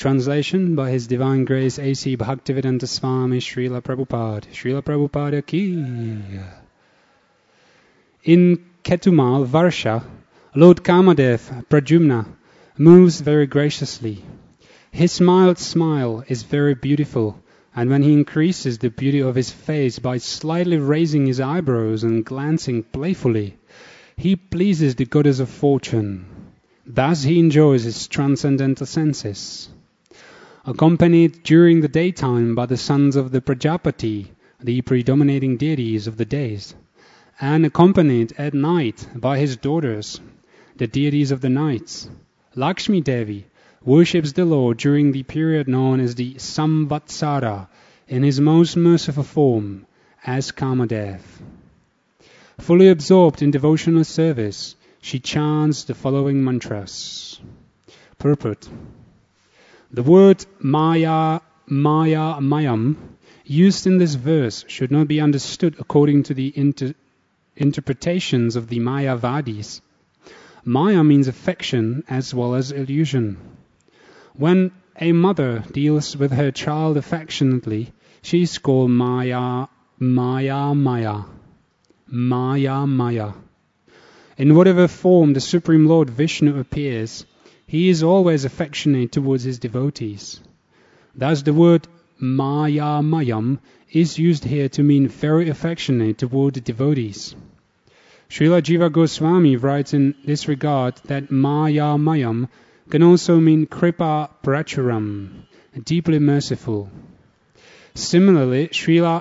Translation by His Divine Grace A.C. Bhaktivedanta Swami Srila Prabhupada. Srila Prabhupada ki. In Ketumal, Varsha, Lord Kamadev, Pradyumna, moves very graciously. His mild smile is very beautiful, and when he increases the beauty of his face by slightly raising his eyebrows and glancing playfully, he pleases the goddess of fortune. Thus he enjoys his transcendental senses. Accompanied during the daytime by the sons of the Prajapati, the predominating deities of the days, and accompanied at night by his daughters, the deities of the nights, Lakshmi Devi worships the Lord during the period known as the Samvatsara in his most merciful form as Kamadev. Fully absorbed in devotional service, she chants the following mantras. Purport. The word Maya, Maya, Mayam used in this verse should not be understood according to the interpretations of the Mayavadis. Maya means affection as well as illusion. When a mother deals with her child affectionately, she is called Maya, Maya, Maya. Maya, Maya. In whatever form the Supreme Lord Vishnu appears, he is always affectionate towards his devotees. Thus the word Maya Mayam is used here to mean very affectionate toward the devotees. Srila Jiva Goswami writes in this regard that Maya Mayam can also mean Kripa Prachuram, deeply merciful. Similarly, Srila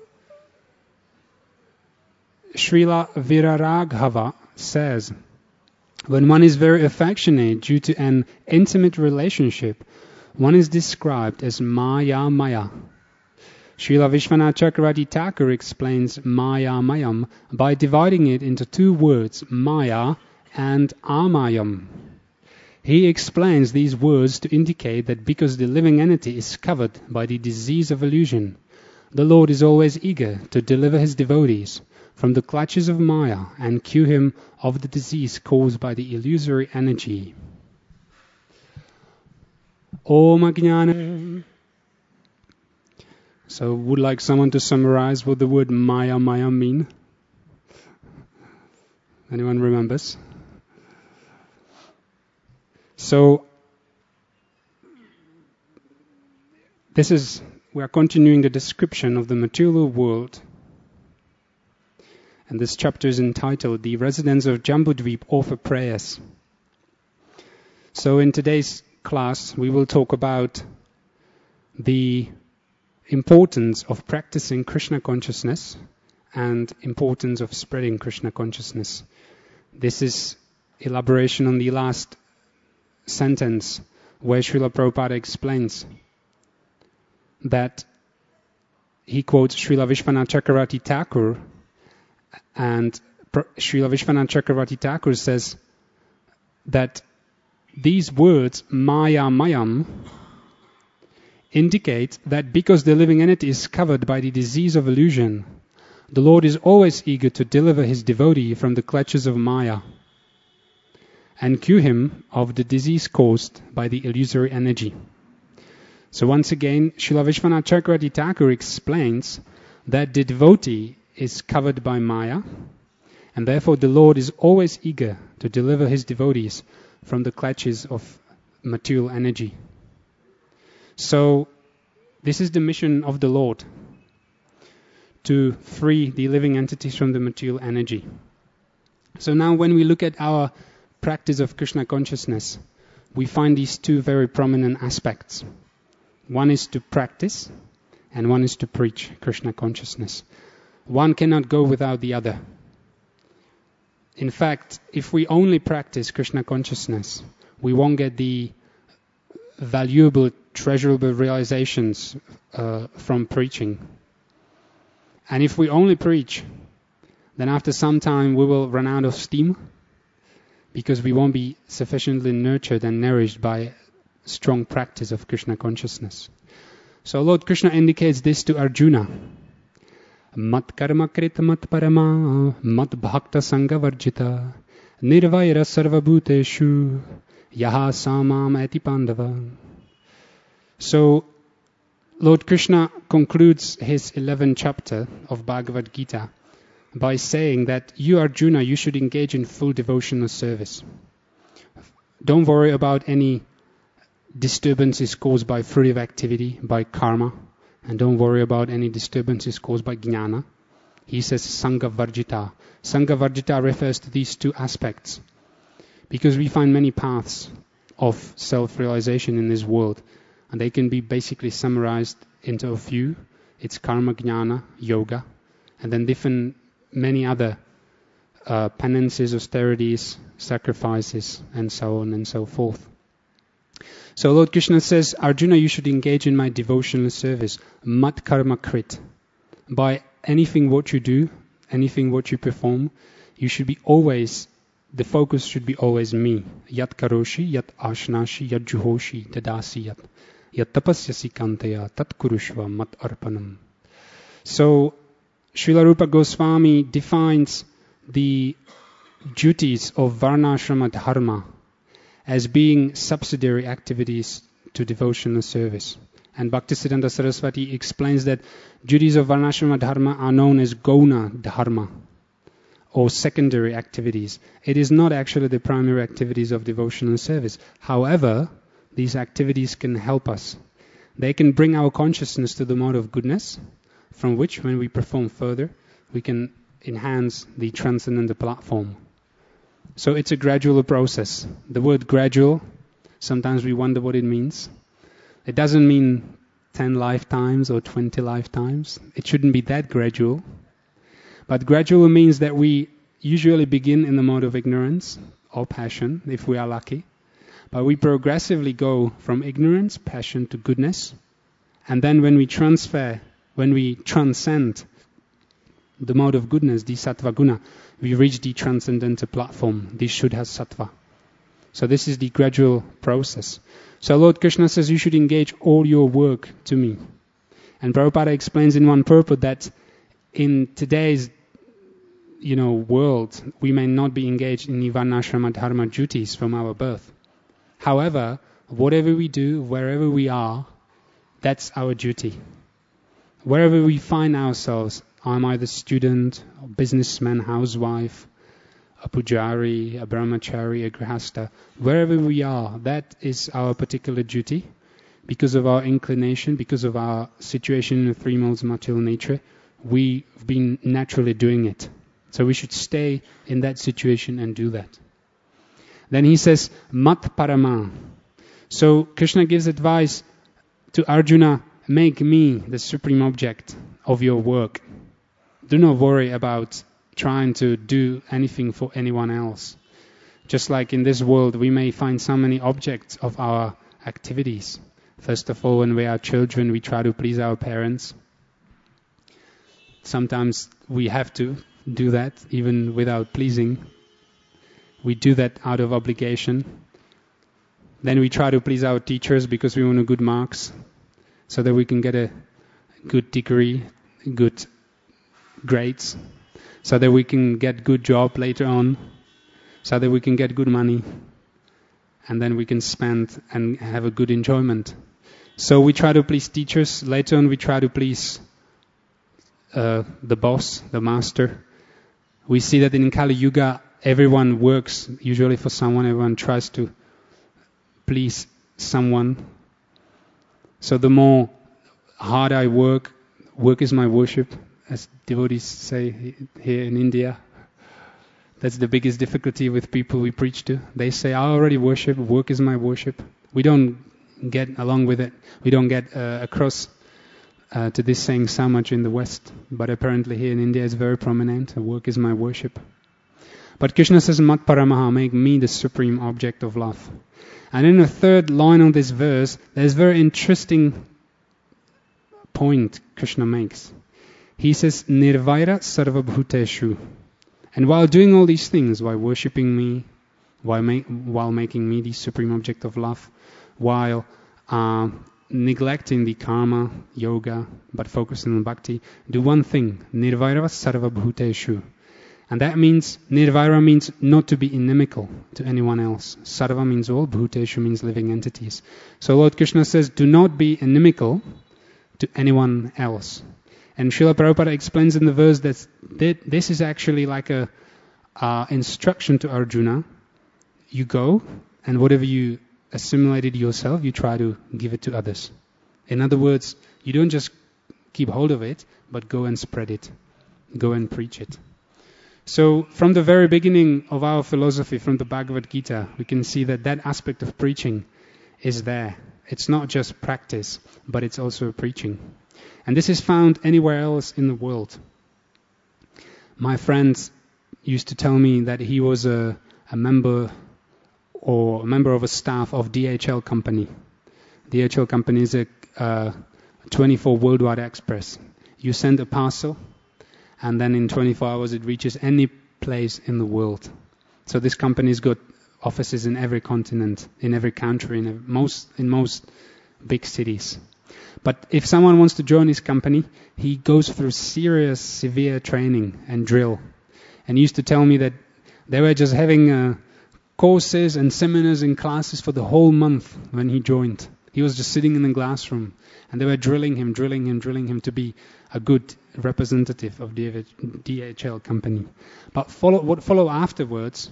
Viraraghava says, when one is very affectionate due to an intimate relationship, one is described as Maya Maya. Srila Vishwanath Chakravarti Thakur explains Maya Mayam by dividing it into two words, Maya and Amayam. He explains these words to indicate that because the living entity is covered by the disease of illusion, the Lord is always eager to deliver his devotees from the clutches of Maya and cure him of the disease caused by the illusory energy. Om Ajnana. So would like someone to summarize what the word Maya Maya mean? Anyone remembers? So we are continuing the description of the material world. And this chapter is entitled, The Residents of Jambudvip Offer Prayers. So in today's class, we will talk about the importance of practicing Krishna consciousness and importance of spreading Krishna consciousness. This is elaboration on the last sentence where Srila Prabhupada explains that he quotes Srila Vishwanath Chakravarti Thakur, and Srila Vishwanath Chakravarti Thakur says that these words, Maya Mayam, indicate that because the living entity is covered by the disease of illusion, the Lord is always eager to deliver his devotee from the clutches of Maya and cure him of the disease caused by the illusory energy. So once again, Srila Vishwanath Chakravarti Thakur explains that the devotee is covered by Maya, and therefore the Lord is always eager to deliver his devotees from the clutches of material energy. So this is the mission of the Lord, to free the living entities from the material energy. So now when we look at our practice of Krishna consciousness, we find these two very prominent aspects. One is to practice, and one is to preach Krishna consciousness. One cannot go without the other. In fact, if we only practice Krishna consciousness, we won't get the valuable, treasurable realizations from preaching. And if we only preach, then after some time we will run out of steam because we won't be sufficiently nurtured and nourished by strong practice of Krishna consciousness. So Lord Krishna indicates this to Arjuna. Mat karma krita mat parama, mat bhakta sangha varjita, nirvaira sarva bhuteshu, yaha samam eti pandava. So Lord Krishna concludes his 11th chapter of Bhagavad Gita by saying that you, Arjuna, you should engage in full devotional service. Don't worry about any disturbances caused by fruitive activity, by karma, and don't worry about any disturbances caused by jnana. He says Sangha Varjita. Sangha Varjita refers to these two aspects, because we find many paths of self-realization in this world, and they can be basically summarized into a few. It's karma, jnana, yoga, and then many other penances, austerities, sacrifices, and so on and so forth. So Lord Krishna says, Arjuna, you should engage in my devotional service, mat karma krit. By anything what you do, anything what you perform, you should be always, the focus should be always me. Yat karoshi, yat ashnashi, yat juhoshi, dadasi yat. Yat tapasyasi kantaya, tat kurushva mat arpanam. So Srila Rupa Goswami defines the duties of Varnashrama Dharma as being subsidiary activities to devotional service. And Bhaktisiddhanta Saraswati explains that duties of Varnashrama Dharma are known as Gona Dharma, or secondary activities. It is not actually the primary activities of devotional service. However, these activities can help us. They can bring our consciousness to the mode of goodness, from which, when we perform further, we can enhance the transcendental platform. So it's a gradual process. The word gradual, sometimes we wonder what it means. It doesn't mean 10 lifetimes or 20 lifetimes. It shouldn't be that gradual. But gradual means that we usually begin in the mode of ignorance or passion, if we are lucky. But we progressively go from ignorance, passion to goodness. And then when we transcend the mode of goodness, the sattva guna, we reach the transcendental platform, the Shuddha Sattva. So this is the gradual process. So Lord Krishna says you should engage all your work to me. And Prabhupada explains in one purport that in today's world, we may not be engaged in Varnashrama Dharma duties from our birth. However, whatever we do, wherever we are, that's our duty. Wherever we find ourselves, I'm either student, a businessman, housewife, a pujari, a brahmachari, a grihastha. Wherever we are, that is our particular duty. Because of our inclination, because of our situation in the three modes of material nature, we've been naturally doing it. So we should stay in that situation and do that. Then he says, mat parama. So Krishna gives advice to Arjuna, make me the supreme object of your work. Do not worry about trying to do anything for anyone else. Just like in this world, we may find so many objects of our activities. First of all, when we are children, we try to please our parents. Sometimes we have to do that, even without pleasing. We do that out of obligation. Then we try to please our teachers because we want good marks, so that we can get a good degree, good grades, so that we can get good job later on, so that we can get good money, and then we can spend and have a good enjoyment. So we try to please teachers. Later on we try to please the boss, the master. We see that in Kali Yuga everyone works usually for someone, everyone tries to please someone. So the more hard I work is my worship, as devotees say here in India. That's the biggest difficulty with people we preach to. They say, I already worship, work is my worship. We don't get along with it. We don't get across to this saying so much in the West. But apparently here in India it's very prominent. Work is my worship. But Krishna says, Mat Paramaha, make me the supreme object of love. And in the third line of this verse, there's a very interesting point Krishna makes. He says, Nirvaira Sarva Bhuteshu. And while doing all these things, while worshipping me, while making me the supreme object of love, while neglecting the karma, yoga, but focusing on bhakti, do one thing, Nirvaira Sarva Bhuteshu. And that means, nirvaira means not to be inimical to anyone else. Sarva means all, bhuteshu means living entities. So Lord Krishna says, do not be inimical to anyone else. And Srila Prabhupada explains in the verse that this is actually like a instruction to Arjuna. You go, and whatever you assimilated yourself, you try to give it to others. In other words, you don't just keep hold of it, but go and spread it. Go and preach it. So from the very beginning of our philosophy, from the Bhagavad Gita, we can see that aspect of preaching is there. It's not just practice, but it's also preaching. And this is found anywhere else in the world. My friend used to tell me that he was a member of a staff of DHL company. DHL company is a 24 worldwide express. You send a parcel, and then in 24 hours it reaches any place in the world. So this company's got offices in every continent, in every country, in most big cities. But if someone wants to join his company, he goes through serious, severe training and drill. And he used to tell me that they were just having courses and seminars and classes for the whole month when he joined. He was just sitting in the classroom, and they were drilling him to be a good representative of the DHL company. But what followed afterwards,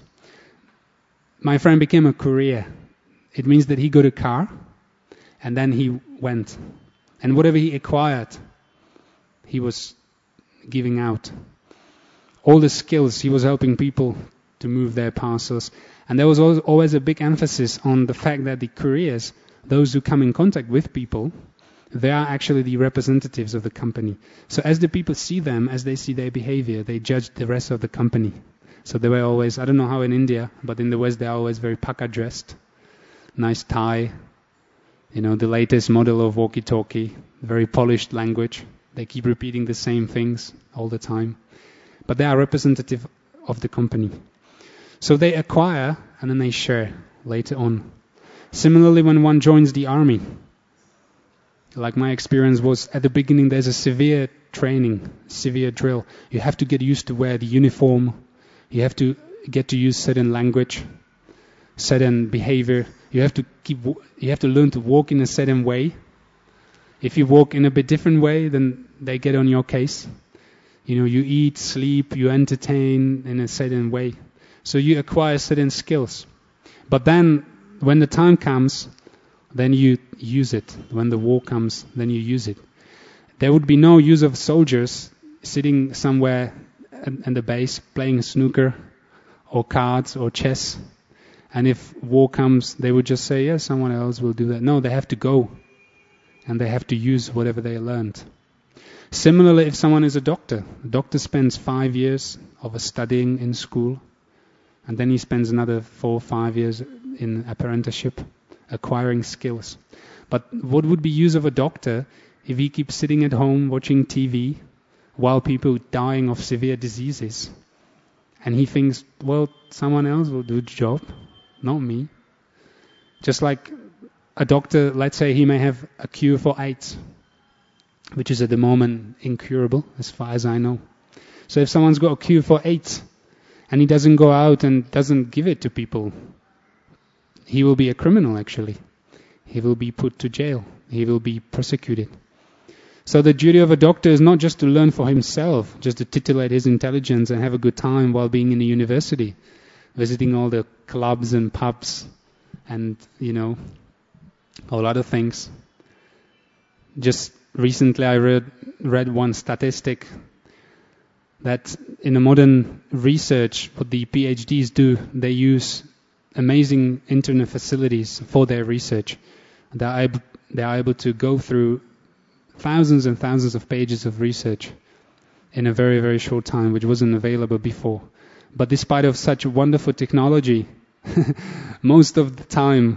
my friend became a courier. It means that he got a car, and then he went. And whatever he acquired, he was giving out. All the skills, he was helping people to move their parcels. And there was always a big emphasis on the fact that the couriers, those who come in contact with people, they are actually the representatives of the company. So as the people see them, as they see their behavior, they judge the rest of the company. So they were always, I don't know how in India, but in the West they are always very paka dressed. Nice tie, the latest model of walkie-talkie, very polished language. They keep repeating the same things all the time. But they are representative of the company. So they acquire and then they share later on. Similarly, when one joins the army, like my experience was at the beginning, there's a severe training, severe drill. You have to get used to wear the uniform. You have to get to use certain language, certain behavior. You have to learn to walk in a certain way. If you walk in a bit different way, then they get on your case. You eat, sleep, you entertain in a certain way. So you acquire certain skills. But then, when the time comes, then you use it. When the war comes, then you use it. There would be no use of soldiers sitting somewhere at the base playing snooker or cards or chess. And if war comes, they would just say, yes, someone else will do that. No, they have to go. And they have to use whatever they learned. Similarly, if someone is a doctor spends 5 years of studying in school. And then he spends another 4 or 5 years in apprenticeship, acquiring skills. But what would be use of a doctor if he keeps sitting at home watching TV while people are dying of severe diseases? And he thinks, well, someone else will do the job, not me. Just like a doctor, let's say he may have a cure for AIDS, which is at the moment incurable as far as I know. So if someone's got a cure for AIDS, and he doesn't go out and doesn't give it to people, he will be a criminal actually. He will be put to jail. He will be persecuted. So the duty of a doctor is not just to learn for himself, just to titillate his intelligence and have a good time while being in a university, visiting all the clubs and pubs and, all other things. Just recently I read one statistic that in a modern research, what the PhDs do, they use amazing internet facilities for their research. They are able to go through thousands and thousands of pages of research in a very, very short time, which wasn't available before. But despite of such wonderful technology, most of the time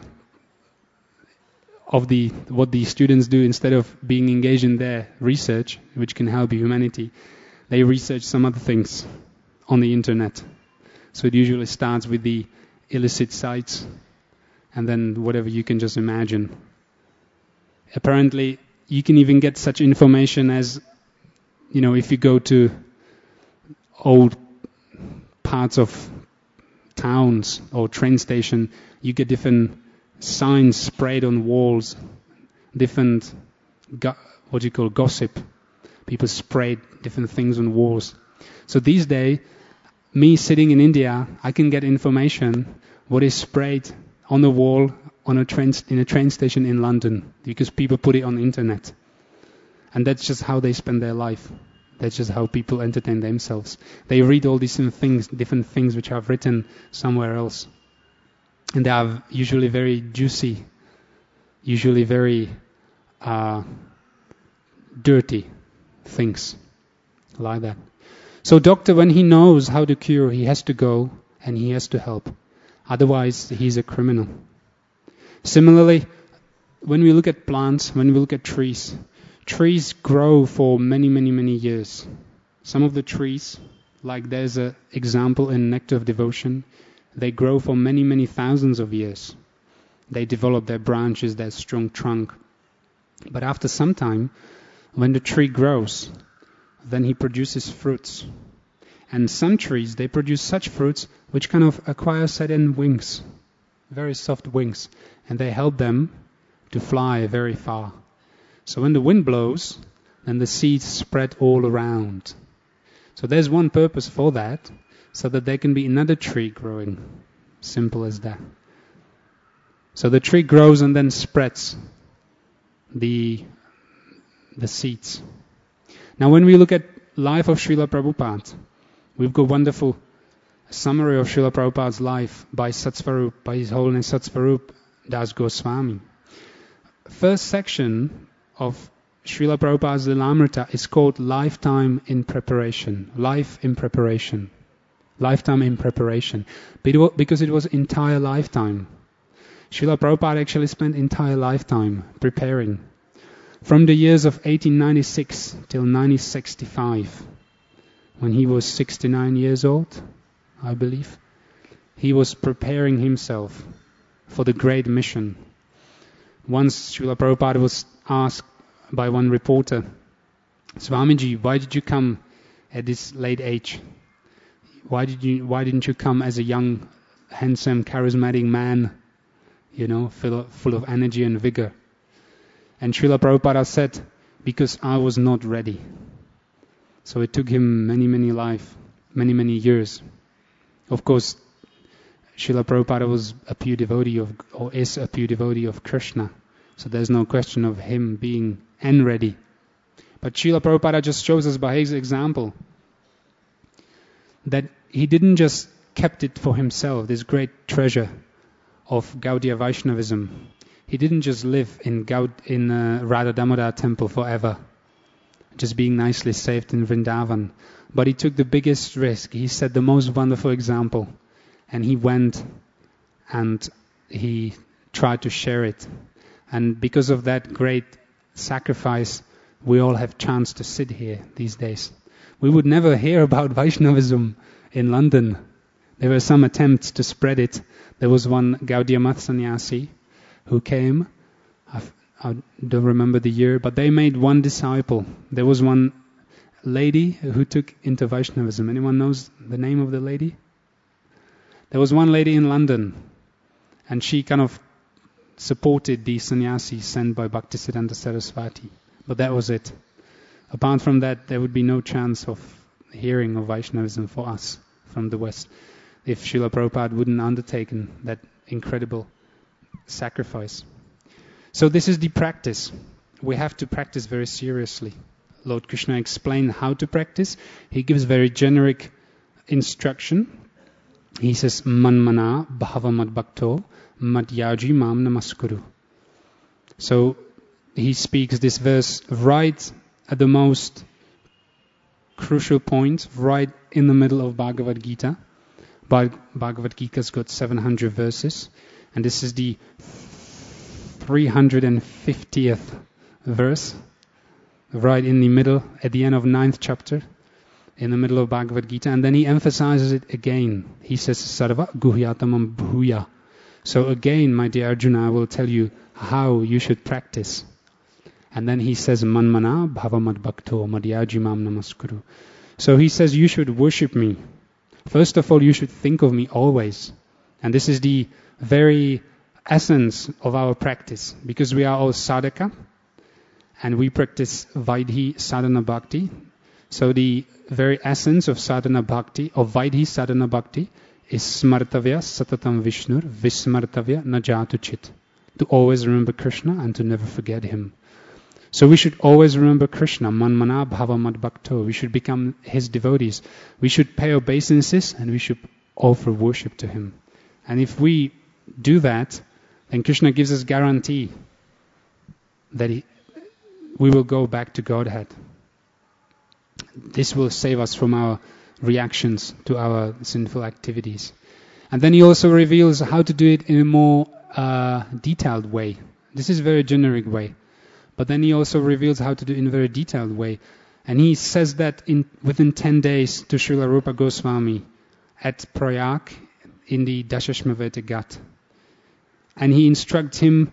of what the students do, instead of being engaged in their research, which can help humanity, they research some other things on the internet. So it usually starts with the illicit sites and then whatever you can just imagine. Apparently, you can even get such information as, if you go to old parts of towns or train station, you get different signs sprayed on walls, different gossip. People sprayed different things on walls. So these days, me sitting in India, I can get information what is sprayed on the wall in a train station in London, because people put it on the internet. And that's just how they spend their life. That's just how people entertain themselves. They read all these different things which I've written somewhere else. And they are usually very juicy, usually very dirty things like that. So doctor, when he knows how to cure, he has to go and he has to help. Otherwise, he's a criminal. Similarly, when we look at plants, when we look at trees grow for many, many, many years. Some of the trees, like there's an example in Nectar of Devotion, they grow for many, many thousands of years. They develop their branches, their strong trunk. But after some time, when the tree grows, then he produces fruits. And some trees, they produce such fruits which kind of acquire certain wings, very soft wings, and they help them to fly very far. So when the wind blows, then the seeds spread all around. So there's one purpose for that, so that there can be another tree growing. Simple as that. So the tree grows and then spreads the seeds. Now when we look at life of Srila Prabhupada, we've got wonderful summary of Srila Prabhupada's life by Satsvarup, by His Holiness Satsvarup Das Goswami. First section of Srila Prabhupada's Lilamrita is called Lifetime in Preparation. Life in Preparation. Lifetime in Preparation. Because it was entire lifetime. Srila Prabhupada actually spent entire lifetime preparing. From the years of 1896 till 1965, when he was 69 years old, I believe, he was preparing himself for the great mission. Once Srila Prabhupada was asked by one reporter, Swamiji, why did you come at this late age? Why didn't you come as a young, handsome, charismatic man, full of energy and vigor? And Srila Prabhupada said, because I was not ready. So it took him many, many years. Of course, Srila Prabhupada was a pure devotee is a pure devotee of Krishna. So there's no question of him being ready. But Srila Prabhupada just shows us by his example that he didn't just kept it for himself, this great treasure of Gaudiya Vaishnavism. He didn't just live in Radha Damodar temple forever, just being nicely saved in Vrindavan. But he took the biggest risk. He set the most wonderful example. And he went and he tried to share it. And because of that great sacrifice, we all have chance to sit here these days. We would never hear about Vaishnavism in London. There were some attempts to spread it. There was one Gaudiya Math sannyasi who came. I don't remember the year, but they made one disciple. There was one lady who took into Vaishnavism. Anyone knows the name of the lady? There was one lady in London, and she kind of supported the sannyasi sent by Bhaktisiddhanta Saraswati. But that was it. Apart from that, there would be no chance of hearing of Vaishnavism for us from the West if Srila Prabhupada wouldn't undertaken that incredible sacrifice. So this is the practice. We have to practice very seriously. Lord Krishna explained how to practice. He gives very generic instruction. He says, Manmana bhava madbhakto madhyaji mam namaskuru. So he speaks this verse right at the most crucial point, right in the middle of Bhagavad Gita. Bhagavad Gita's got 700 verses, and this is the 350th verse, right in the middle, at the end of 9th chapter, in the middle of Bhagavad Gita, and then he emphasizes it again. He says, Sarva guhyatamam bhuya. So again, my dear Arjuna, I will tell you how you should practice. And then he says, Manmana bhava madbhakto madhyaji mam namaskuru. So he says, you should worship me First of all, you should think of me always. And this is the very essence of our practice, because we are all sadhaka, and we practice Vaidhi Sadhana Bhakti. So the very essence of sadhana bhakti, of Vaidhi Sadhana Bhakti, is smartavya satatam Vishnur vismartavya najatu chit. To always remember Krishna and to never forget him. So we should always remember Krishna, manmana bhava mad bhakto. We should become his devotees. We should pay obeisances and we should offer worship to him. And if we do that, then Krishna gives us guarantee that we will go back to Godhead. This will save us from our reactions to our sinful activities. And then he also reveals how to do it in a more detailed way. This is a very generic way. But then he also reveals how to do it in a very detailed way. And he says that within 10 days to Srila Rupa Goswami at Prayag in the Dashashmaveta Ghat. And he instructs him,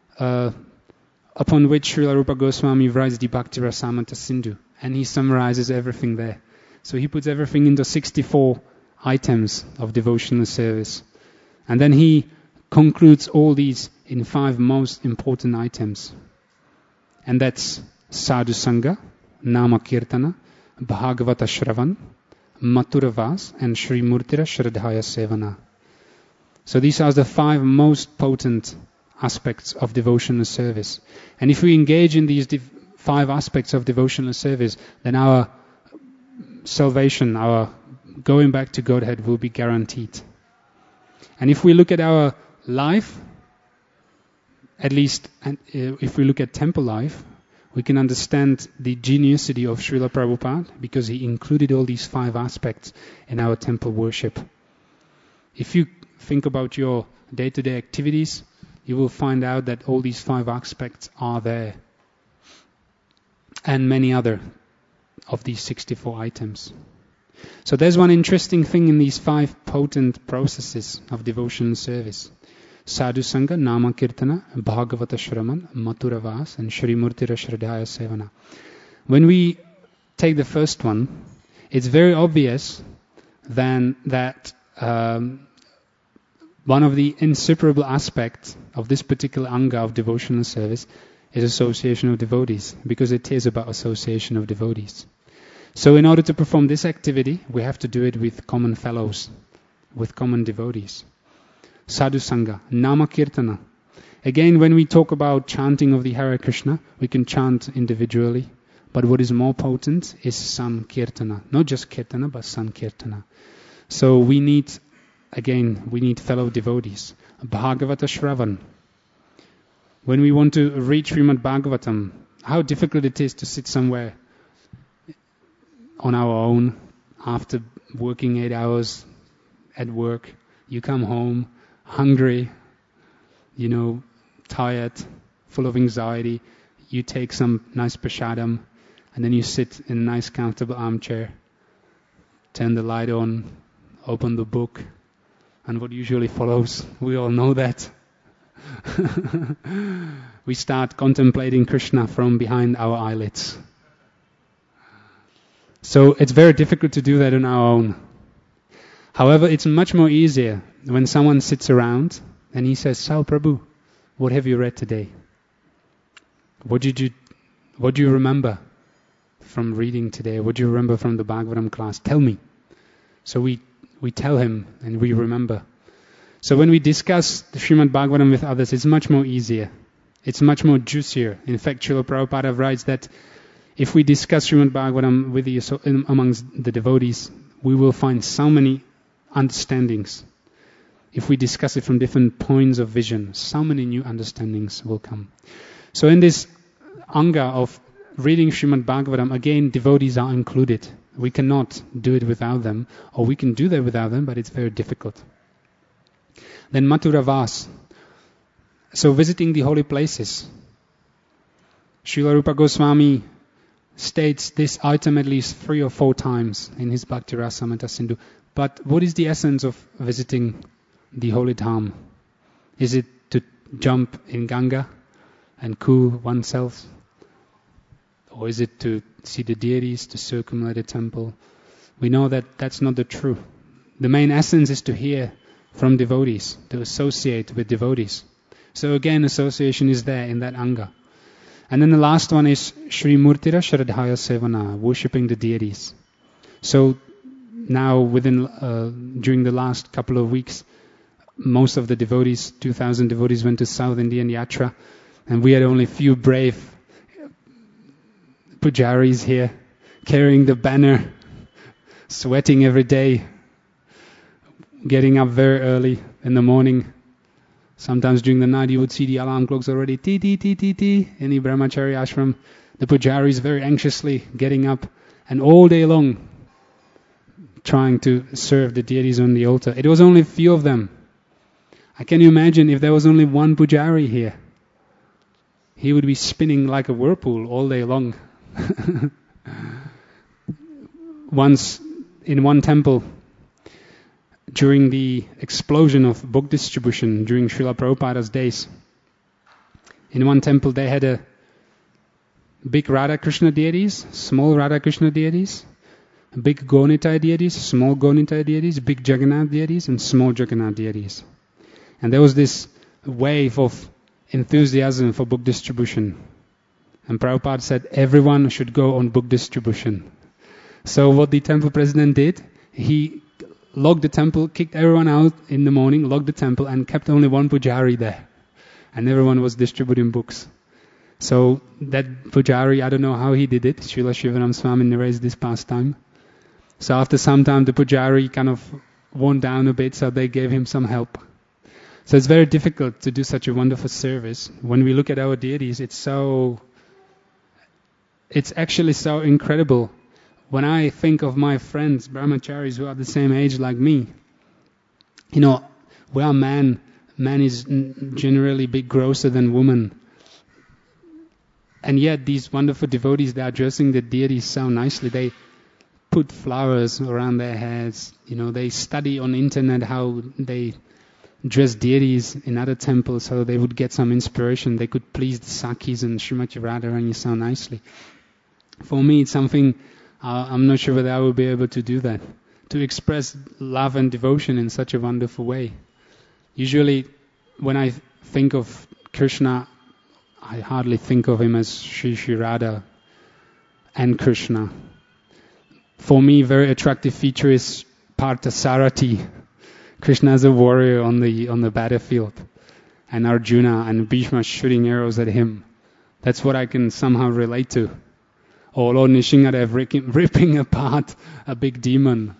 upon which Srila Rupa Goswami writes the Bhakti Rasamrita Sindhu. And he summarizes everything there. So he puts everything into 64 items of devotional service. And then he concludes all these in 5 most important items. And that's Sadhu Sangha, Nama Kirtana, Bhagavata Shravan, Maturavas, and Sri Murtira Shraddhaya Sevana. So these are the 5 most potent aspects of devotional service. And if we engage in these 5 aspects of devotional service, then our salvation, our going back to Godhead will be guaranteed. And if we look at our life, at least if we look at temple life, we can understand the geniusity of Srila Prabhupada, because he included all these 5 aspects in our temple worship. If you think about your day-to-day activities, you will find out that all these 5 aspects are there. And many other of these 64 items. So there's one interesting thing in these 5 potent processes of devotional service. Sadhu Sangha, Nama Kirtana, Bhagavata Shraman, Maturavas, and Shri Murtira Shraddhaya Sevana. When we take the first one, it's very obvious then that one of the inseparable aspects of this particular anga of devotional service is association of devotees, because it is about association of devotees. So in order to perform this activity, we have to do it with common fellows, with common devotees. Sadhu Sangha, Nama Kirtana. Again, when we talk about chanting of the Hare Krishna, we can chant individually, but what is more potent is Sankirtana. Not just Kirtana, but Sankirtana. So we need fellow devotees. Bhagavata Shravan. When we want to read Srimad Bhagavatam, how difficult it is to sit somewhere on our own after working 8 hours at work. You come home hungry, tired, full of anxiety. You take some nice prasadam and then you sit in a nice comfortable armchair, turn the light on, open the book, and what usually follows, we all know that. We start contemplating Krishna from behind our eyelids. So it's very difficult to do that on our own. However, it's much more easier when someone sits around and he says, "Sal Prabhu, what have you read today? What do you remember from reading today? What do you remember from the Bhagavatam class? Tell me." So we tell him and we remember. So when we discuss the Srimad Bhagavatam with others, it's much more easier. It's much more juicier. In fact, Srila Prabhupada writes that if we discuss Srimad Bhagavatam amongst the devotees, we will find so many understandings. If we discuss it from different points of vision, so many new understandings will come. So in this anga of reading Srimad Bhagavatam, again, devotees are included. We cannot do it without them, or we can do that without them, but it's very difficult. Then Maturavas. So visiting the holy places. Srila Rupa Goswami states this item at least 3 or 4 times in his Bhakti Rasamrita Sindhu. But what is the essence of visiting the holy dham? Is it to jump in Ganga and cool oneself? Or is it to see the deities, to circumambulate the temple? We know that that's not the true. the main essence is to hear from devotees, to associate with devotees. So again, association is there in that anga. And then the last one is Shri Murtira Shraddhaya Sevana, worshipping the deities. So now during the last couple of weeks, most of the devotees, 2,000 devotees, went to South Indian Yatra, and we had only a few brave pujaris here, carrying the banner, sweating every day, getting up very early in the morning. Sometimes during the night you would see the alarm clocks already, tee, tee, tee, tee, tee, in the Brahmachari ashram. The pujaris very anxiously getting up, and all day long trying to serve the deities on the altar. It was only a few of them. Can you imagine if there was only one pujari here? He would be spinning like a whirlpool all day long. Once in one temple, during the explosion of book distribution during Srila Prabhupada's days, in one temple they had a big Radha Krishna deities, small Radha Krishna deities, big Gaunitai deities, small Gaunitai deities, big Jagannath deities, and small Jagannath deities. And there was this wave of enthusiasm for book distribution. And Prabhupada said everyone should go on book distribution. So what the temple president did, he locked the temple, kicked everyone out in the morning, locked the temple, and kept only one pujari there. And everyone was distributing books. So that pujari, I don't know how he did it. Srila Shivanam Swami narrates this pastime. So after some time, the pujari kind of worn down a bit, so they gave him some help. So it's very difficult to do such a wonderful service. When we look at our deities, it's actually so incredible. When I think of my friends, brahmacharis, who are the same age like me, we are man. Man is generally a bit grosser than woman. And yet these wonderful devotees, they are dressing the deities so nicely. They put flowers around their heads. They study on internet how they dress deities in other temples so they would get some inspiration. They could please the Sakhis and Srimati Radharani so nicely. For me, it's something, I'm not sure whether I will be able to do that, to express love and devotion in such a wonderful way. Usually, when I think of Krishna, I hardly think of him as Shri Radha and Krishna. For me, very attractive feature is Parthasarathi. Krishna is a warrior on the battlefield, and Arjuna and Bhishma shooting arrows at him. That's what I can somehow relate to. Or Lord Nishingadev ripping apart a big demon,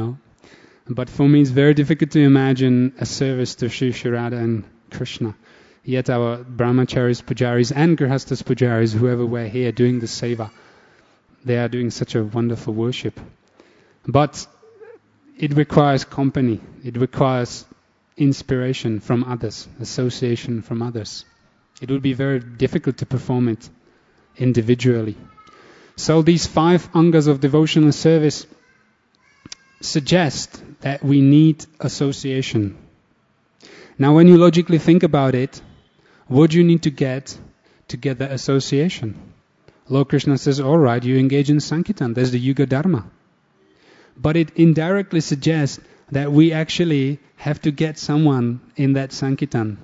But for me, it's very difficult to imagine a service to Shri Radha and Krishna. Yet our brahmacharis, pujaris, and grihasthas pujaris, whoever were here doing the seva, they are doing such a wonderful worship. But it requires company. It requires inspiration from others, association from others. It would be very difficult to perform it individually. So these 5 angas of devotional service suggest that we need association. Now when you logically think about it, what do you need to get that association? Lord Krishna says, all right, you engage in Sankirtan, there's the Yuga Dharma. But it indirectly suggests that we actually have to get someone in that Sankirtan.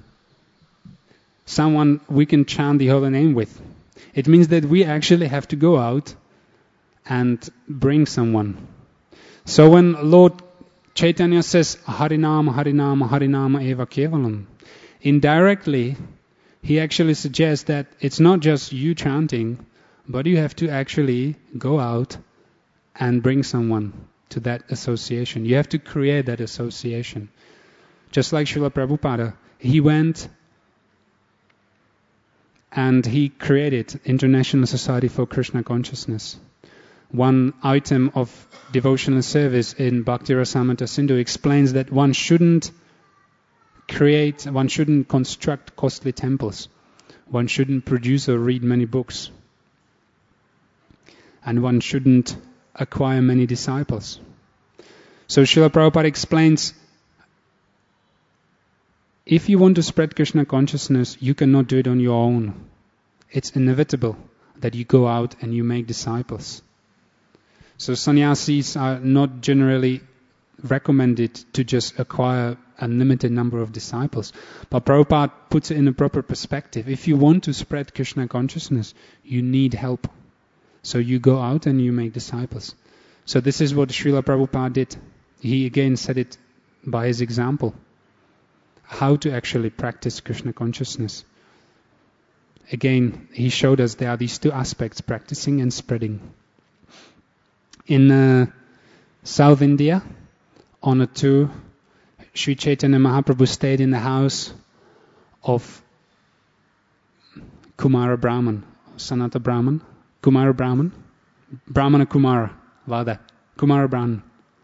Someone we can chant the holy name with. It means that we actually have to go out and bring someone. So when Lord Chaitanya says, Harinama, Harinama, Harinama eva kevalam, indirectly, he actually suggests that it's not just you chanting, but you have to actually go out and bring someone to that association. You have to create that association. Just like Srila Prabhupada, he went and he created International Society for Krishna Consciousness. One item of devotional service in Bhakti Rasamrita Sindhu explains that one shouldn't construct costly temples. One shouldn't produce or read many books. And one shouldn't acquire many disciples. So Srila Prabhupada explains, if you want to spread Krishna consciousness, you cannot do it on your own. It's inevitable that you go out and you make disciples. So sannyasis are not generally recommended to just acquire a limited number of disciples. But Prabhupada puts it in a proper perspective. If you want to spread Krishna consciousness, you need help. So you go out and you make disciples. So this is what Srila Prabhupada did. He again said it by his example. How to actually practice Krishna consciousness. Again, he showed us there are these two aspects, practicing and spreading. In South India, on a tour, Sri Chaitanya Mahaprabhu stayed in the house of Kumara Brahman, Sanata Brahman, Kumara Brahman, Brahmana Kumara, Vada, Kumara Brahman,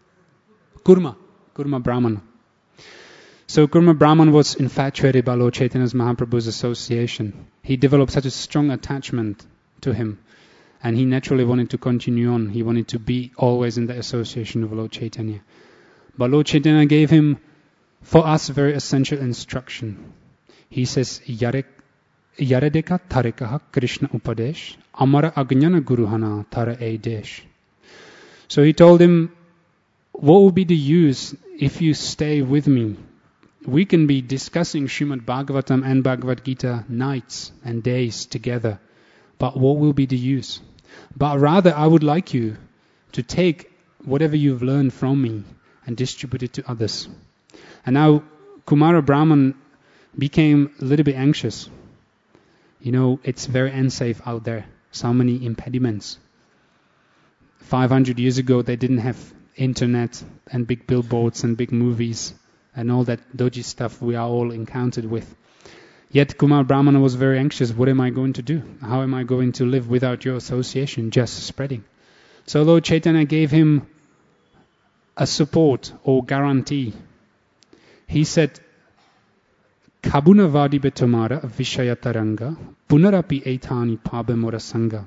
Kurma Brahman. So Kurma Brahman was infatuated by Lord Chaitanya's Mahaprabhu's association. He developed such a strong attachment to him, and he naturally wanted to continue on. He wanted to be always in the association of Lord Chaitanya. But Lord Chaitanya gave him, for us, very essential instruction. He says, Yaredeka tarekaha Krishna upadesh, amara agnyana guruhana tara desh. So he told him, what will be the use if you stay with me? We can be discussing Srimad Bhagavatam and Bhagavad Gita nights and days together. But what will be the use? But rather, I would like you to take whatever you've learned from me and distribute it to others. And now Kumara Brahman became a little bit anxious. You know, it's very unsafe out there. So many impediments. 500 years ago, they didn't have internet and big billboards and big movies and all that dodgy stuff we are all encountered with. Yet Kumar Brahmana was very anxious. What am I going to do? How am I going to live without your association, just spreading? So Lord Chaitanya gave him a support or guarantee. He said, Kabuna vadibe tomara vishayataranga punarapi etani pabemora sangha.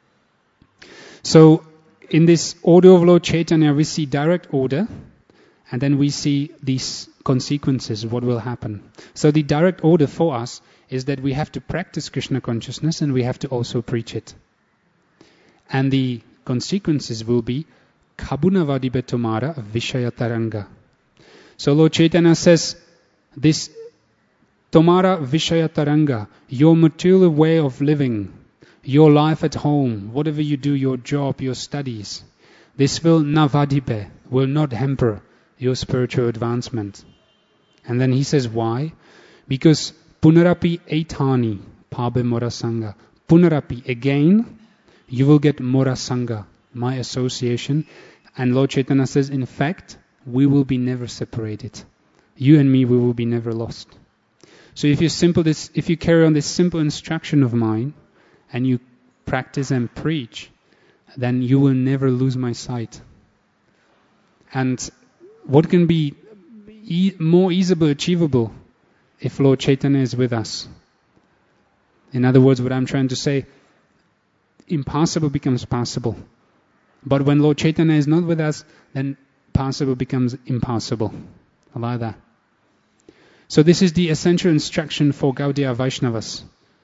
So in this order of Lord Chaitanya, we see direct order, and then we see these consequences, what will happen. So the direct order for us is that we have to practice Krishna consciousness and we have to also preach it. And the consequences will be Kabuna vadibe tomara vishayataranga. So Lord Chaitanya says, this tomara vishayataranga, your material way of living, your life at home, whatever you do, your job, your studies, this will navadibe, will not hamper your spiritual advancement. And then he says, why? Because punarapi etani pabe mora sangha. Punarapi, again, you will get mora sangha, my association. And Lord Chaitanya says, in fact, we will be never separated. You and me, we will be never lost. So if you carry on this simple instruction of mine, and you practice and preach, then you will never lose my sight. And what can be more easily achievable if Lord Chaitanya is with us? In other words, what I'm trying to say, impossible becomes possible. But when Lord Chaitanya is not with us, then possible becomes impossible. I like that. So this is the essential instruction for Gaudiya Vaishnavas.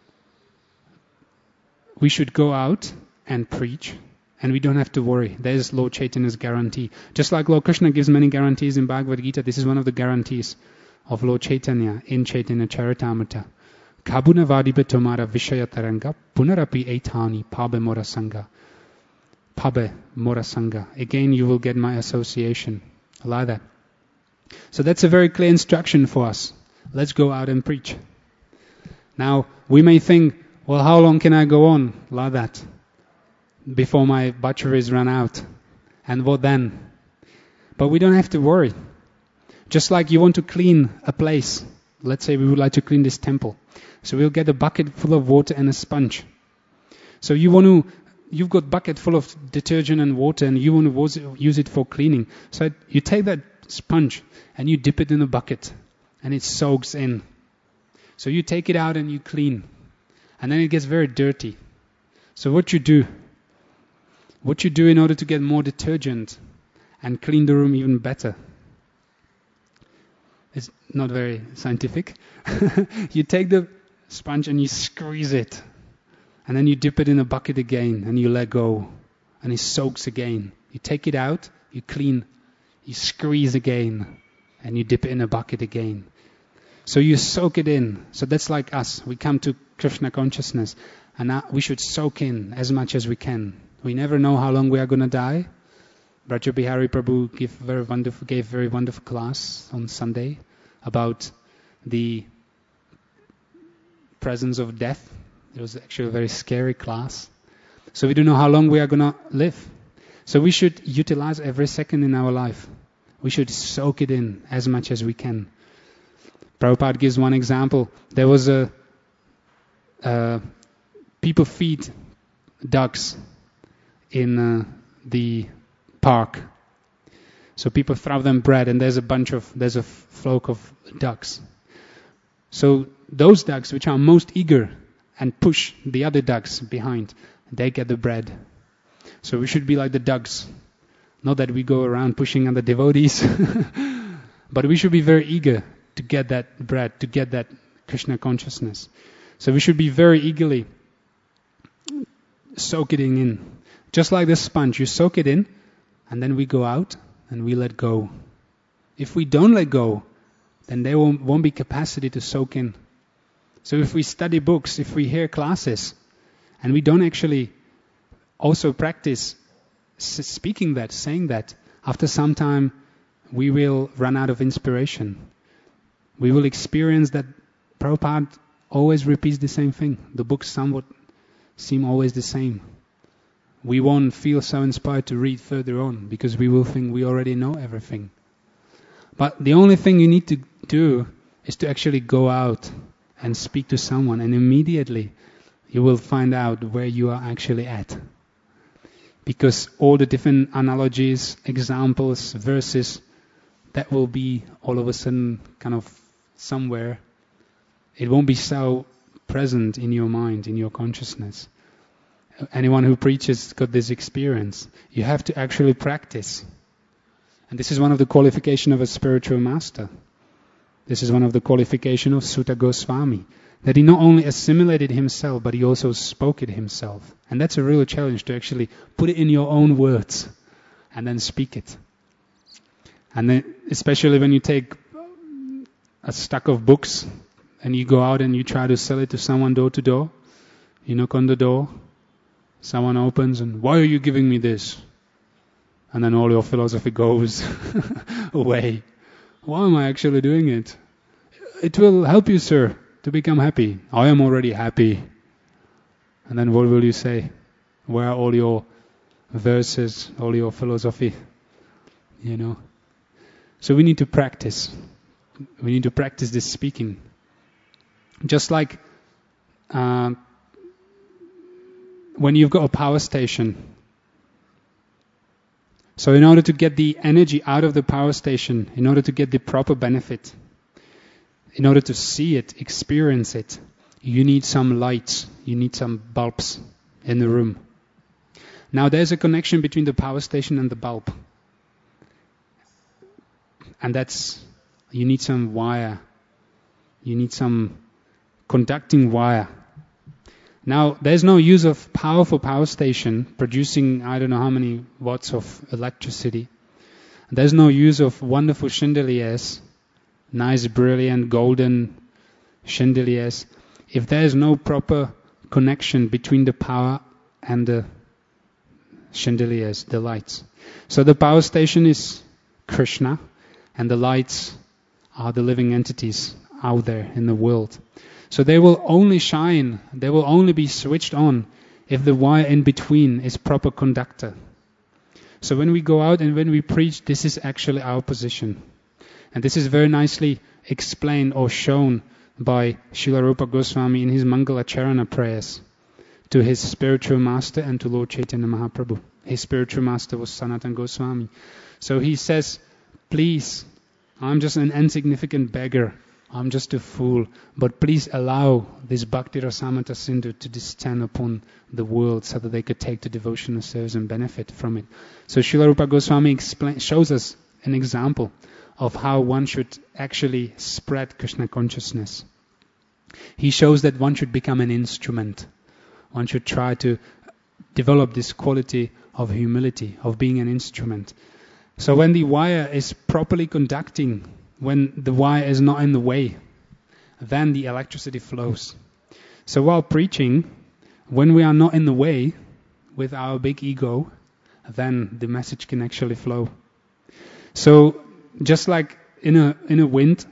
We should go out and preach, and we don't have to worry. There's Lord Chaitanya's guarantee. Just like Lord Krishna gives many guarantees in Bhagavad Gita, this is one of the guarantees of Lord Chaitanya in Chaitanya Charitamrita. Kabuna vadibe tomara vishayataranga punarapi etani pabe mora sangha. Pabe mora sangha. Again, you will get my association. I like that. So that's a very clear instruction for us. Let's go out and preach. Now, we may think, well, how long can I go on like that before my batteries run out? And what then? But we don't have to worry. Just like you want to clean a place. Let's say we would like to clean this temple. So we'll get a bucket full of water and a sponge. So you've got a bucket full of detergent and water and you want to use it for cleaning. So you take that sponge and you dip it in a bucket and it soaks in. So you take it out and you clean. And then it gets very dirty. So what you do in order to get more detergent and clean the room even better, it's not very scientific. You take the sponge and you squeeze it. And then you dip it in a bucket again and you let go. And it soaks again. You take it out, you clean you squeeze again, and you dip it in a bucket again. So you soak it in. So that's like us. We come to Krishna consciousness, and now we should soak in as much as we can. We never know how long we are going to die. Braja Bihari Prabhu gave very wonderful class on Sunday about the presence of death. It was actually a very scary class. So we don't know how long we are going to live. So we should utilize every second in our life. We should soak it in as much as we can. Prabhupada gives one example. There was people feed ducks in the park. So people throw them bread, and there's a flock of ducks. So those ducks which are most eager and push the other ducks behind, they get the bread. So we should be like the ducks. Not that we go around pushing other devotees, but we should be very eager to get that bread, to get that Krishna consciousness. So we should be very eagerly soaking it in. Just like the sponge, you soak it in, and then we go out and we let go. If we don't let go, then there won't be capacity to soak in. So if we study books, if we hear classes, and we don't actually also practice speaking that, saying that, after some time we will run out of inspiration. We will experience that Prabhupada always repeats the same thing. The books somewhat seem always the same. We won't feel so inspired to read further on because we will think we already know everything. But the only thing you need to do is to actually go out and speak to someone, and immediately you will find out where you are actually at. Because all the different analogies, examples, verses, that will be all of a sudden kind of somewhere. It won't be so present in your mind, in your consciousness. Anyone who preaches got this experience. You have to actually practice. And this is one of the qualifications of a spiritual master. This is one of the qualifications of Sutta Goswami. That he not only assimilated himself, but he also spoke it himself. And that's a real challenge, to actually put it in your own words and then speak it. And then, especially when you take a stack of books and you go out and you try to sell it to someone door to door, you knock on the door, someone opens and, why are you giving me this? And then all your philosophy goes away. Why am I actually doing it? It will help you, sir, to become happy. I am already happy. And then what will you say? Where are all your verses, all your philosophy? You know. So we need to practice. We need to practice this speaking. Just like when you've got a power station. So in order to get the energy out of the power station, in order to get the proper benefit, in order to see it, experience it, you need some lights, you need some bulbs in the room. Now there's a connection between the power station and the bulb. And that's, you need some wire, you need some conducting wire. Now there's no use of powerful power station producing I don't know how many watts of electricity. There's no use of wonderful chandeliers, nice, brilliant, golden chandeliers, if there is no proper connection between the power and the chandeliers, the lights. So the power station is Krishna, and the lights are the living entities out there in the world. So they will only shine, they will only be switched on if the wire in between is proper conductor. So when we go out and when we preach, this is actually our position. And this is very nicely explained or shown by Srila Rupa Goswami in his Mangalacharana prayers to his spiritual master and to Lord Chaitanya Mahaprabhu. His spiritual master was Sanatana Goswami. So he says, please, I'm just an insignificant beggar. I'm just a fool. But please allow this Bhakti Rasamrita Sindhu to descend upon the world so that they could take the devotional service and benefit from it. So Srila Rupa Goswami shows us an example of how one should actually spread Krishna consciousness. He shows that one should become an instrument. One should try to develop this quality of humility, of being an instrument. So when the wire is properly conducting, when the wire is not in the way, then the electricity flows. So while preaching, when we are not in the way with our big ego, then the message can actually flow. So just like in a wind,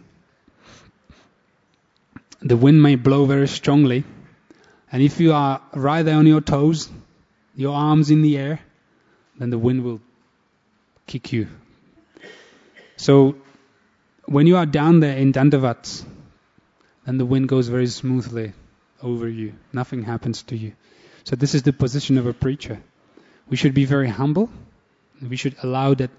the wind may blow very strongly, and if you are right there on your toes, your arms in the air, then the wind will kick you. So when you are down there in Dandavat, then the wind goes very smoothly over you. Nothing happens to you. So this is the position of a preacher. We should be very humble. We should allow that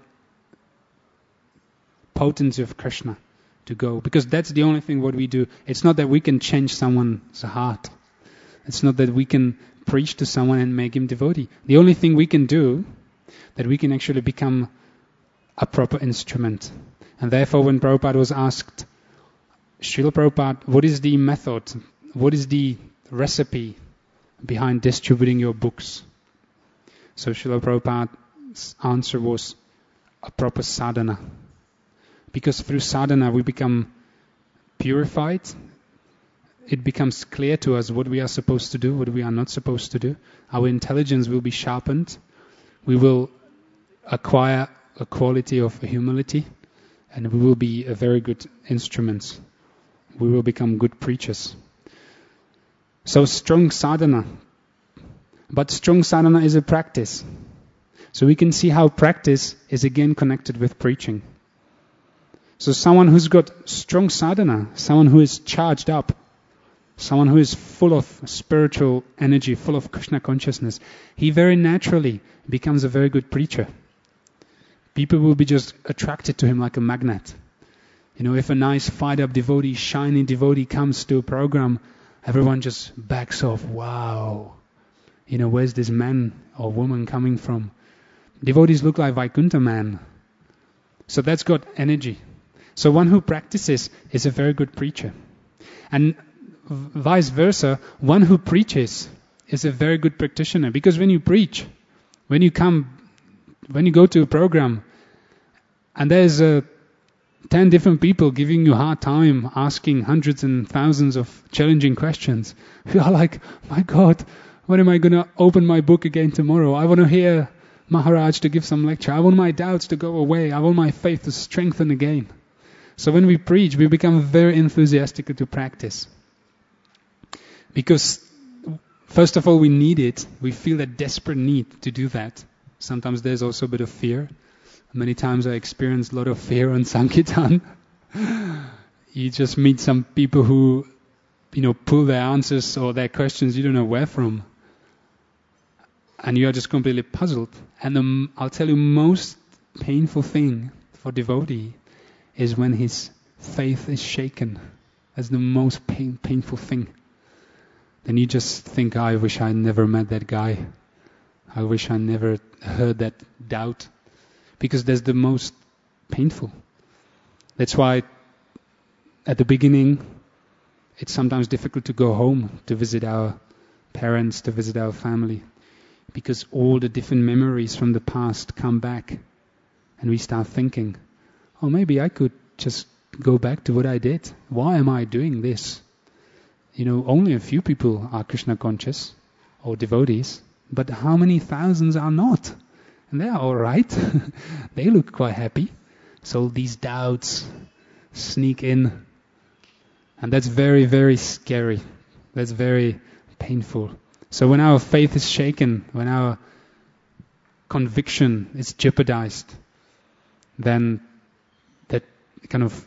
potency of Krishna to go, because that's the only thing what we do. It's not that we can change someone's heart. It's not that we can preach to someone and make him devotee. The only thing we can do, that we can actually become a proper instrument. And therefore when Prabhupada was asked, Srila Prabhupada, what is the method, what is the recipe behind distributing your books? So Srila Prabhupada's answer was a proper sadhana. Because through sadhana we become purified. It becomes clear to us what we are supposed to do, what we are not supposed to do. Our intelligence will be sharpened. We will acquire a quality of humility, and we will be a very good instruments. We will become good preachers. So strong sadhana. But strong sadhana is a practice. So we can see how practice is again connected with preaching. So someone who's got strong sadhana, someone who is charged up, someone who is full of spiritual energy, full of Krishna consciousness, he very naturally becomes a very good preacher. People will be just attracted to him like a magnet. You know, if a nice fired-up devotee, shiny devotee comes to a program, everyone just backs off. Wow. You know, where's this man or woman coming from? Devotees look like Vaikuntha man. So that's got energy. So one who practices is a very good preacher. And vice versa, one who preaches is a very good practitioner. Because when you preach, when you go to a program and there's 10 different people giving you a hard time, asking hundreds and thousands of challenging questions, you are like, my God, when am I going to open my book again tomorrow? I want to hear Maharaj to give some lecture. I want my doubts to go away. I want my faith to strengthen again. So when we preach, we become very enthusiastic to practice. Because first of all, we need it. We feel that desperate need to do that. Sometimes there's also a bit of fear. Many times I experienced a lot of fear on Sankirtan. You just meet some people who, pull their answers or their questions you don't know where from. And you are just completely puzzled. And I'll tell you, most painful thing for devotee is when his faith is shaken. That's the most painful thing. Then you just think, I wish I never met that guy. I wish I never heard that doubt. Because that's the most painful. That's why at the beginning it's sometimes difficult to go home to visit our parents, to visit our family. Because all the different memories from the past come back. And we start thinking, oh, maybe I could just go back to what I did. Why am I doing this? Only a few people are Krishna conscious or devotees, but how many thousands are not? And they are all right. They look quite happy. So these doubts sneak in. And that's very, very scary. That's very painful. So when our faith is shaken, when our conviction is jeopardized, then that kind of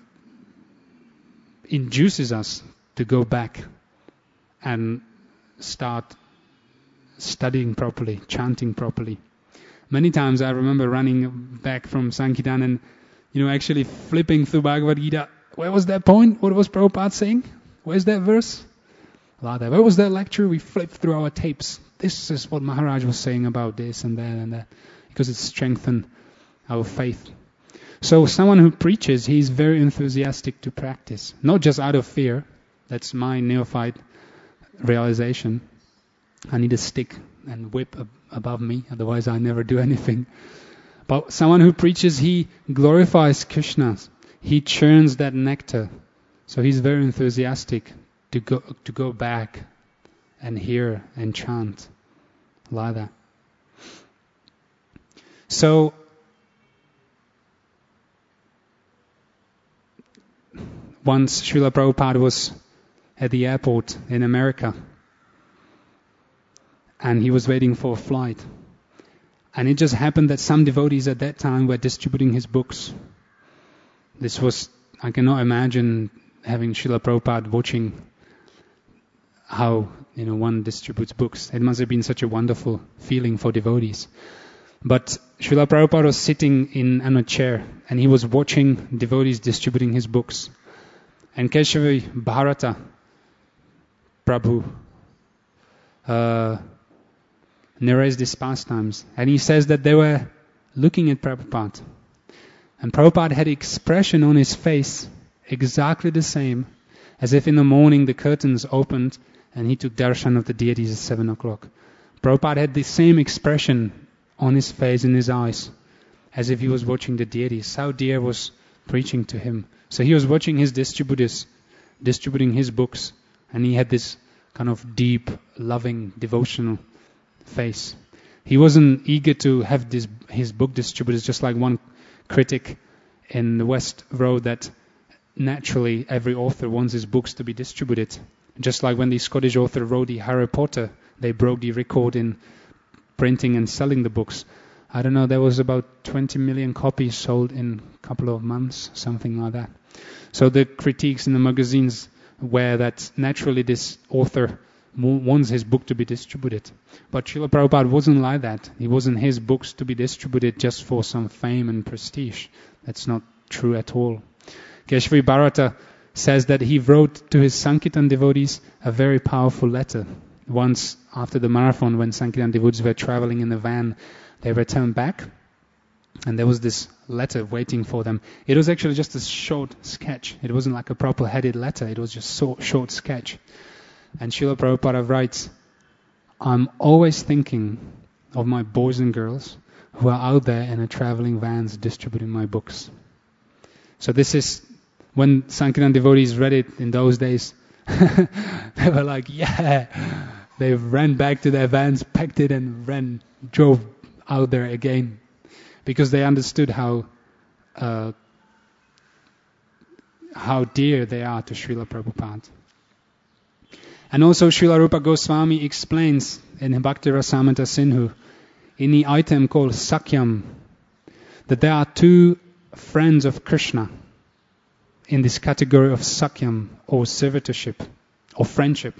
induces us to go back and start studying properly, chanting properly. Many times I remember running back from Sankirtan and, actually flipping through Bhagavad Gita. Where was that point? What was Prabhupada saying? Where's that verse? Where was that lecture? We flipped through our tapes. This is what Maharaj was saying about this and that and that. Because it strengthened our faith. So someone who preaches, he's very enthusiastic to practice. Not just out of fear. That's my neophyte realization. I need a stick and whip above me, otherwise I never do anything. But someone who preaches, he glorifies Krishna. He churns that nectar. So he's very enthusiastic to go back and hear and chant like that. So once Srila Prabhupada was at the airport in America, and he was waiting for a flight. And it just happened that some devotees at that time were distributing his books. This was, I cannot imagine having Srila Prabhupada watching how one distributes books. It must have been such a wonderful feeling for devotees. But Srila Prabhupada was sitting on a chair and he was watching devotees distributing his books. And Keshavi Bharata Prabhu narrates these pastimes, and he says that they were looking at Prabhupada, and Prabhupada had an expression on his face exactly the same as if in the morning the curtains opened and he took darshan of the deities at 7 o'clock. Prabhupada had the same expression on his face, in his eyes, as if he was watching the deities. How dear was preaching to him. So he was watching his distributors distributing his books, and he had this kind of deep, loving, devotional face. He wasn't eager to have his book distributed, just like one critic in the West wrote that naturally every author wants his books to be distributed. Just like when the Scottish author wrote the Harry Potter, they broke the record in printing and selling the books. I don't know, there was about 20 million copies sold in a couple of months, something like that. So the critiques in the magazines were that naturally this author wants his book to be distributed. But Srila Prabhupada wasn't like that. It wasn't his books to be distributed just for some fame and prestige. That's not true at all. Keshvari Bharata says that he wrote to his Sankirtan devotees a very powerful letter. Once after the marathon, when Sankirtan devotees were traveling in the van, they returned back, and there was this letter waiting for them. It was actually just a short sketch. It wasn't like a proper headed letter. It was just a short sketch. And Srila Prabhupada writes, I'm always thinking of my boys and girls who are out there in a traveling vans distributing my books. So this is, when Sankirtan devotees read it in those days, they were like, yeah. They ran back to their vans, packed it and drove out there again. Because they understood how dear they are to Srila Prabhupada. And also Srila Rupa Goswami explains in Bhakti Rasamrita Sindhu, in the item called Sakyam, that there are two friends of Krishna in this category of Sakyam, or servitorship, or friendship.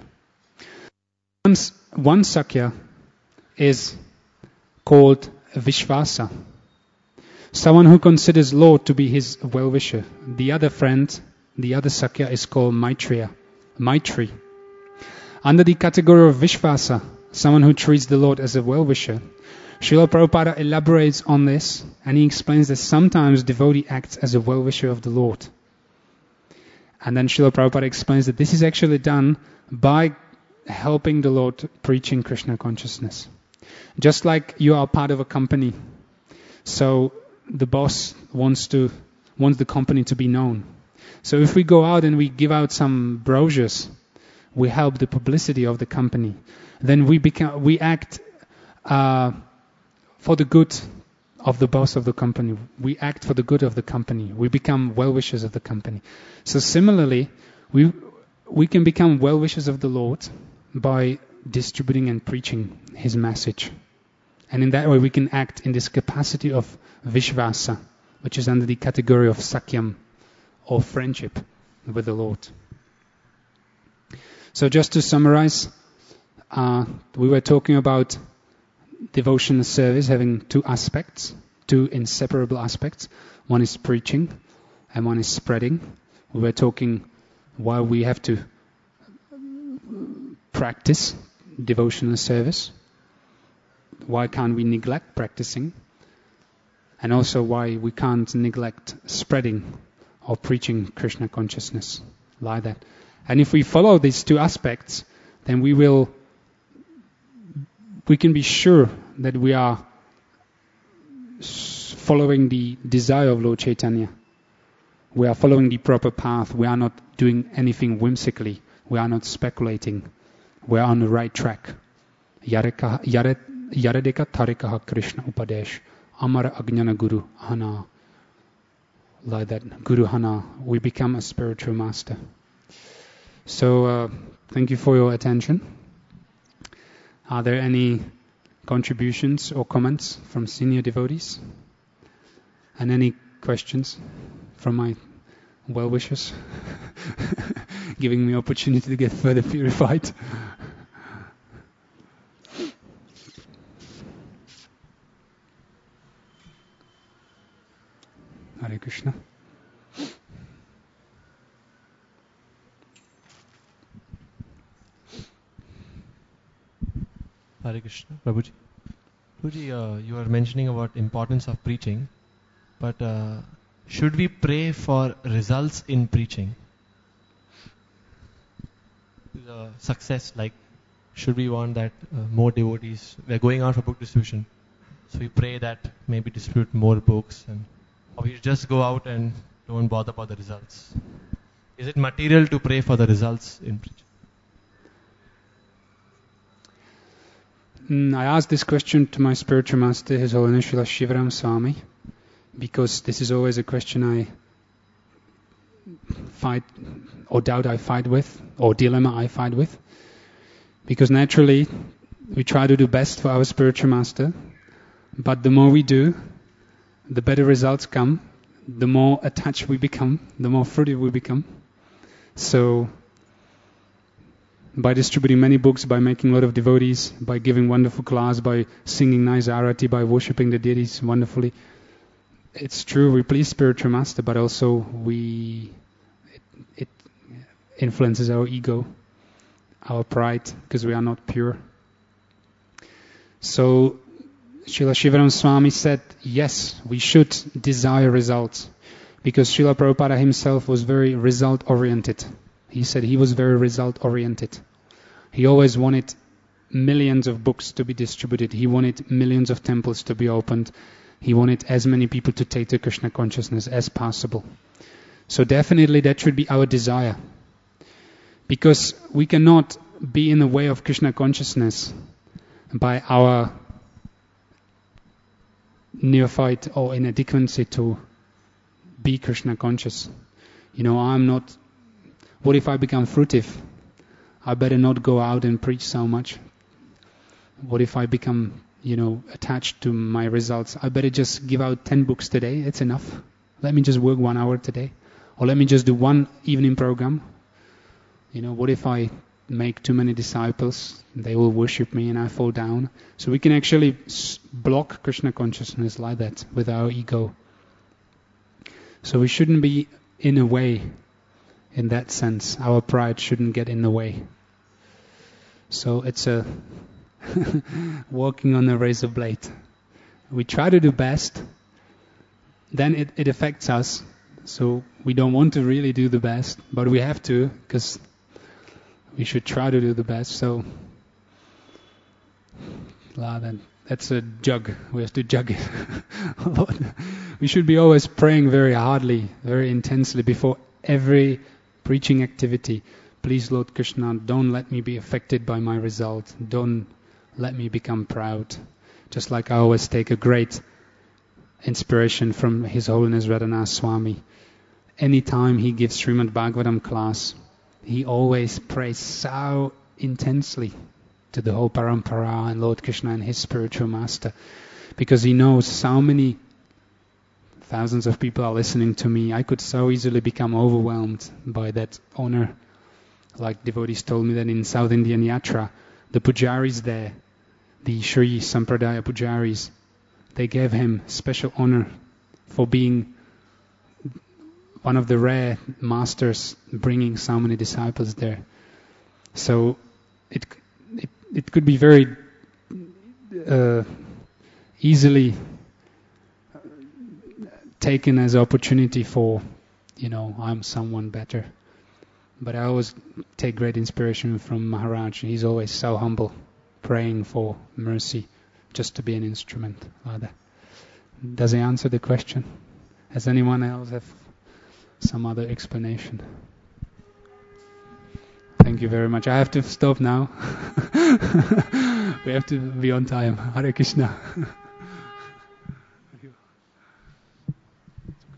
One Sakya is called Vishvasa, someone who considers Lord to be his well-wisher. The other friend, the other Sakya, is called Maitri. Under the category of Vishvasa, someone who treats the Lord as a well-wisher, Srila Prabhupada elaborates on this, and he explains that sometimes devotee acts as a well-wisher of the Lord. And then Srila Prabhupada explains that this is actually done by helping the Lord preaching Krishna consciousness. Just like you are part of a company, so the boss wants the company to be known. So if we go out and we give out some brochures, we help the publicity of the company. Then we act for the good of the boss of the company. We act for the good of the company. We become well-wishers of the company. So similarly, we can become well-wishers of the Lord by distributing and preaching His message. And in that way we can act in this capacity of Vishvasa, which is under the category of Sakyam, or friendship with the Lord. So just to summarize, we were talking about devotional service having two aspects, two inseparable aspects. One is preaching and one is spreading. We were talking why we have to practice devotional service. Why can't we neglect practicing? And also why we can't neglect spreading or preaching Krishna consciousness like that. And if we follow these two aspects, then we can be sure that we are following the desire of Lord Chaitanya. We are following the proper path. We are not doing anything whimsically. We are not speculating. We are on the right track. Yaradeka tarikaha Krishna upadesh. Amara Ajnana Guru Hana. Like that, Guru Hana. We become a spiritual master. So, thank you for your attention. Are there any contributions or comments from senior devotees? And any questions from my well-wishers? Giving me opportunity to get further purified. Hare Krishna. Hare Krishna. Prabhuji. Prabhuji, you are mentioning about importance of preaching, but should we pray for results in preaching? Success, like should we want that more devotees, we are going out for book distribution, so we pray that maybe distribute more books, or we just go out and don't bother about the results? Is it material to pray for the results in preaching? I asked this question to my spiritual master, His Holiness Srila Shivaram Swami, because this is always a question I fight or doubt I fight with, or dilemma I fight with. Because naturally, we try to do best for our spiritual master, but the more we do, the better results come, the more attached we become, the more fruitive we become. So, by distributing many books, by making a lot of devotees, by giving wonderful class, by singing nice arati, by worshipping the deities wonderfully, it's true we please spiritual master, but also it influences our ego, our pride, because we are not pure. So Srila Shivaram Swami said, yes, we should desire results, because Srila Prabhupada himself was very result-oriented. He said he was very result-oriented. He always wanted millions of books to be distributed. He wanted millions of temples to be opened. He wanted as many people to take to Krishna consciousness as possible. So definitely that should be our desire. Because we cannot be in the way of Krishna consciousness by our neophyte or inadequacy to be Krishna conscious. I'm not... What if I become fruitive? I better not go out and preach so much. What if I become, attached to my results? I better just give out 10 books today. It's enough. Let me just work 1 hour today. Or let me just do 1 evening program. What if I make too many disciples? They will worship me and I fall down. So we can actually block Krishna consciousness like that with our ego. So we shouldn't be in a way. In that sense, our pride shouldn't get in the way. So it's a walking on a razor blade. We try to do best, then it affects us. So we don't want to really do the best, but we have to, because we should try to do the best. So that's a jug. We have to jug it a lot. We should be always praying very hardly, very intensely before every preaching activity. Please, Lord Krishna, don't let me be affected by my result. Don't let me become proud. Just like I always take a great inspiration from His Holiness Radhanath Swami. Anytime he gives Srimad Bhagavatam class, he always prays so intensely to the whole parampara and Lord Krishna and his spiritual master, because he knows so many thousands of people are listening to me. I could so easily become overwhelmed by that honor. Like devotees told me that in South Indian Yatra, the pujaris there, the Sri Sampradaya pujaris, they gave him special honor for being one of the rare masters bringing so many disciples there. So it could be very easily taken as opportunity for, I'm someone better. But I always take great inspiration from Maharaj. He's always so humble, praying for mercy, just to be an instrument like that. Does he answer the question? Has anyone else have some other explanation? Thank you very much. I have to stop now. We have to be on time. Hare Krishna.